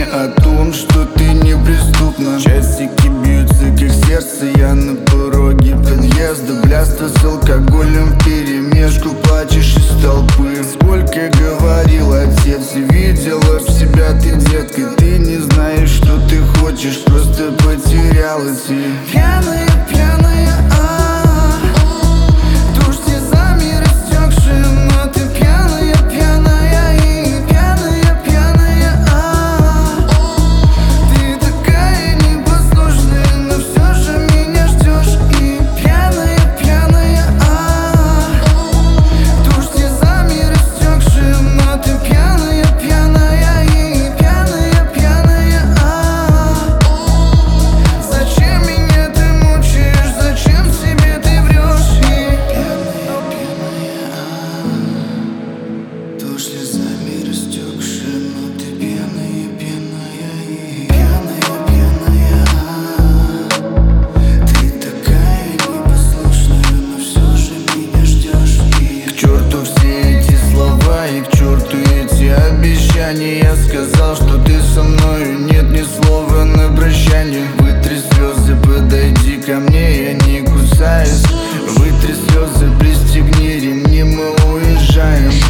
о том, что ты неприступна. Часики бьются, как сердце, я на пороге подъезда. Блядство с алкоголем вперемешку, плачешь из толпы. Сколько говорил отец, и видела в себя ты, детка. Ты не знаешь, что ты хочешь, просто потерялась и пьяная, пьяная, дождь слезами растекшая, но ты пьяная, пьяная и пьяная, пьяная, ты такая непослушная, но все же меня ждешь. И пьяная, пьяная, дождь слезами растекшая, но ты пьяная, пьяная и пьяная, пьяная, зачем меня ты мучаешь, зачем себе ты врешь? И пьяная, пьяная, дождь слезами растекшая, но ты пьяная, пьяная и пьяная, пьяная, ты такая непослушная, но все же меня ждешь. И к черту все эти слова, и к черту эти обещания. Я сказал, что ты со мною, нет ни слова на прощание. Вытри слезы, подойди ко мне, я не кусаюсь. Вытри слезы, пристегни ремни, мы уезжаем.